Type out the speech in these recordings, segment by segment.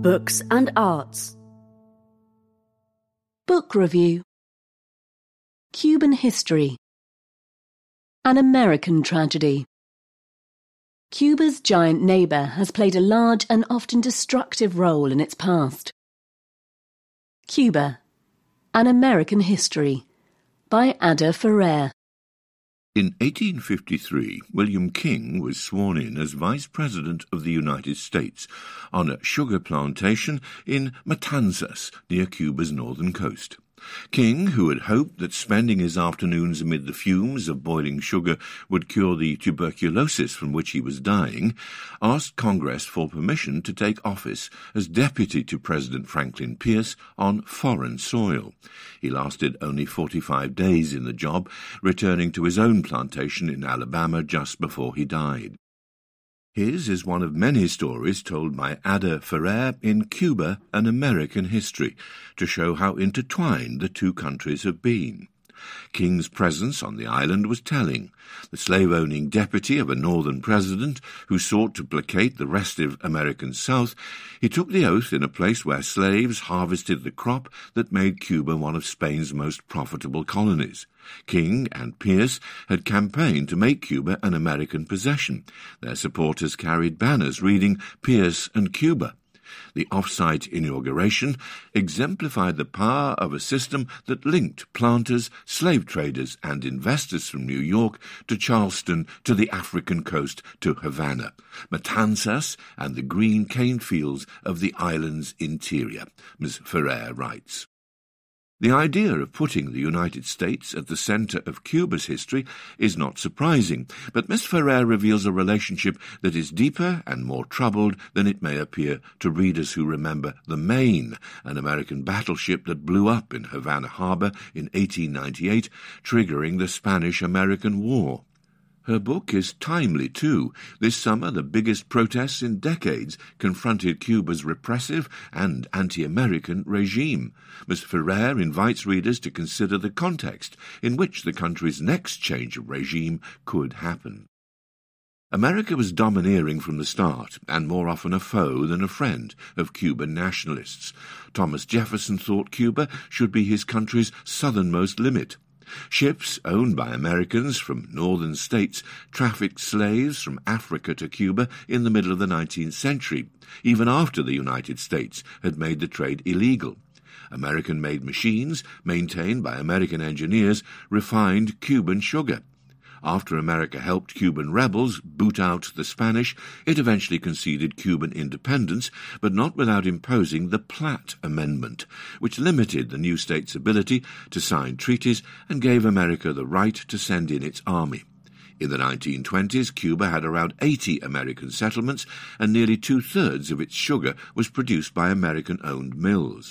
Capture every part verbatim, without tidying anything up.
books and arts. Book review. Cuban history. An American tragedy. Cuba's giant neighbour has played a large and often destructive role in its past. Cuba. An American history. By Ada Ferrer. In eighteen fifty-three, William King was sworn in as Vice President of the United States on a sugar plantation in Matanzas, near Cuba's northern coast. King, who had hoped that spending his afternoons amid the fumes of boiling sugar would cure the tuberculosis from which he was dying, asked Congress for permission to take office as deputy to President Franklin Pierce on foreign soil. He lasted only forty-five days in the job, returning to his own plantation in Alabama just before he died. His is one of many stories told by Ada Ferrer in Cuba, An American History, to show how intertwined the two countries have been. King's presence on the island was telling. The slave-owning deputy of a northern president who sought to placate the restive American South, he took the oath in a place where slaves harvested the crop that made Cuba one of Spain's most profitable colonies. King and Pierce had campaigned to make Cuba an American possession. Their supporters carried banners reading "Pierce and Cuba." The off-site inauguration exemplified the power of a system that linked planters, slave traders, and investors from New York to Charleston, to the African coast, to Havana, Matanzas, and the green cane fields of the island's interior, Miz Ferrer writes. The idea of putting the United States at the centre of Cuba's history is not surprising, but Miss Ferrer reveals a relationship that is deeper and more troubled than it may appear to readers who remember the Maine, an American battleship that blew up in Havana Harbour in eighteen ninety-eight, triggering the Spanish-American War. Her book is timely, too. This summer, the biggest protests in decades confronted Cuba's repressive and anti-American regime. Miz Ferrer invites readers to consider the context in which the country's next change of regime could happen. America was domineering from the start, and more often a foe than a friend of Cuban nationalists. Thomas Jefferson thought Cuba should be his country's southernmost limit. Ships owned by Americans from northern states trafficked slaves from Africa to Cuba in the middle of the nineteenth century, even after the United States had made the trade illegal. American-made machines, maintained by American engineers, refined Cuban sugar. After America helped Cuban rebels boot out the Spanish, it eventually conceded Cuban independence, but not without imposing the Platt Amendment, which limited the new state's ability to sign treaties and gave America the right to send in its army. In the nineteen twenties, Cuba had around eighty American settlements, and nearly two-thirds of its sugar was produced by American-owned mills.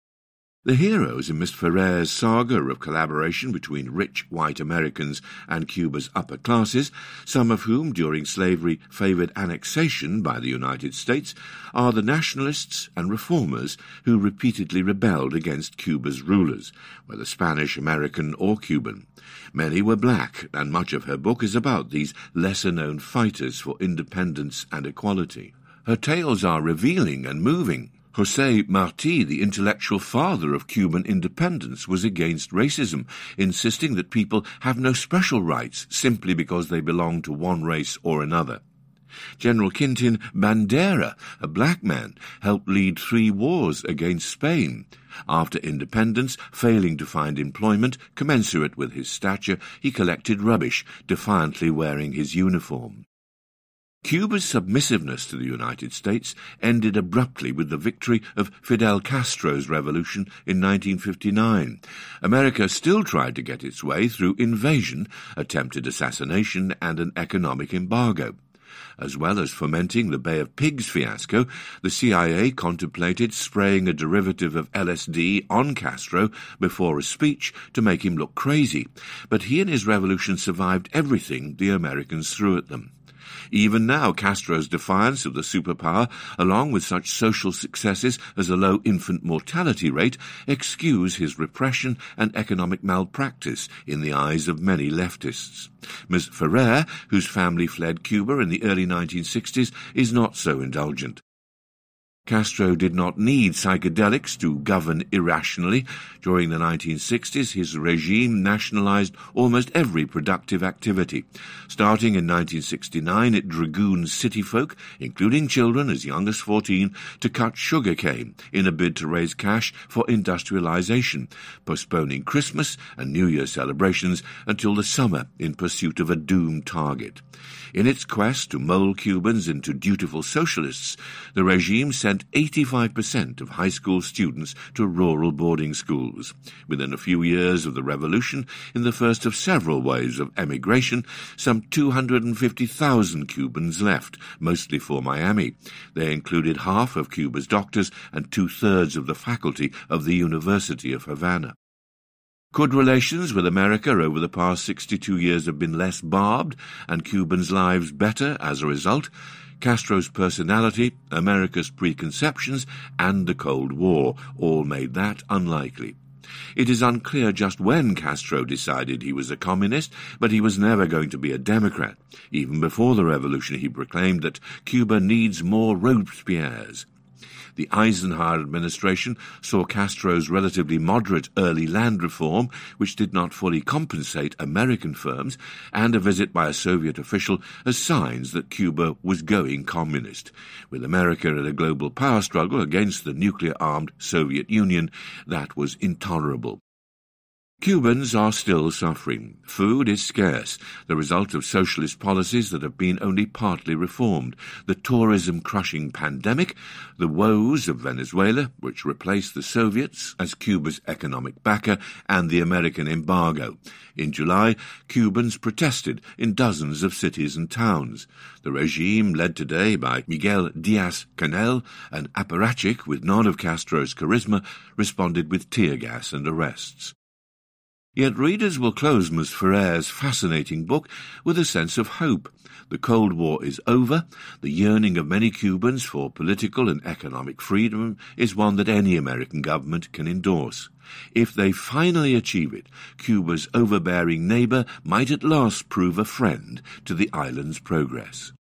The heroes in Miss Ferrer's saga of collaboration between rich white Americans and Cuba's upper classes, some of whom during slavery favoured annexation by the United States, are the nationalists and reformers who repeatedly rebelled against Cuba's rulers, whether Spanish, American or Cuban. Many were black, and much of her book is about these lesser-known fighters for independence and equality. Her tales are revealing and moving. José Martí, the intellectual father of Cuban independence, was against racism, insisting that people have no special rights simply because they belong to one race or another. General Quintin Bandera, a black man, helped lead three wars against Spain. After independence, failing to find employment commensurate with his stature, he collected rubbish, defiantly wearing his uniform. Cuba's submissiveness to the United States ended abruptly with the victory of Fidel Castro's revolution in nineteen fifty-nine. America still tried to get its way through invasion, attempted assassination, and an economic embargo. As well as fomenting the Bay of Pigs fiasco, the C I A contemplated spraying a derivative of L S D on Castro before a speech to make him look crazy, but he and his revolution survived everything the Americans threw at them. Even now, Castro's defiance of the superpower, along with such social successes as a low infant mortality rate, excuse his repression and economic malpractice in the eyes of many leftists. Miz Ferrer, whose family fled Cuba in the early nineteen sixties, is not so indulgent. Castro did not need psychedelics to govern irrationally. During the nineteen sixties, his regime nationalized almost every productive activity. Starting in nineteen sixty-nine, it dragooned city folk, including children as young as fourteen, to cut sugarcane in a bid to raise cash for industrialization, postponing Christmas and New Year celebrations until the summer in pursuit of a doomed target. In its quest to mold Cubans into dutiful socialists, the regime sent eighty-five percent of high school students to rural boarding schools. Within a few years of the revolution, in the first of several waves of emigration, some two hundred fifty thousand Cubans left, mostly for Miami. They included half of Cuba's doctors and two-thirds of the faculty of the University of Havana. Could relations with America over the past sixty-two years have been less barbed and Cubans' lives better as a result? Castro's personality, America's preconceptions, and the Cold War all made that unlikely. It is unclear just when Castro decided he was a communist, but he was never going to be a Democrat. Even before the revolution, he proclaimed that Cuba needs more Robespierres. The Eisenhower administration saw Castro's relatively moderate early land reform, which did not fully compensate American firms, and a visit by a Soviet official as signs that Cuba was going communist. With America in a global power struggle against the nuclear-armed Soviet Union, that was intolerable. Cubans are still suffering. Food is scarce, the result of socialist policies that have been only partly reformed, the tourism-crushing pandemic, the woes of Venezuela, which replaced the Soviets as Cuba's economic backer, and the American embargo. In July, Cubans protested in dozens of cities and towns. The regime, led today by Miguel Diaz-Canel, an apparatchik with none of Castro's charisma, responded with tear gas and arrests. Yet readers will close Ms Ferrer's fascinating book with a sense of hope. The Cold War is over. The yearning of many Cubans for political and economic freedom is one that any American government can endorse. If they finally achieve it, Cuba's overbearing neighbor might at last prove a friend to the island's progress.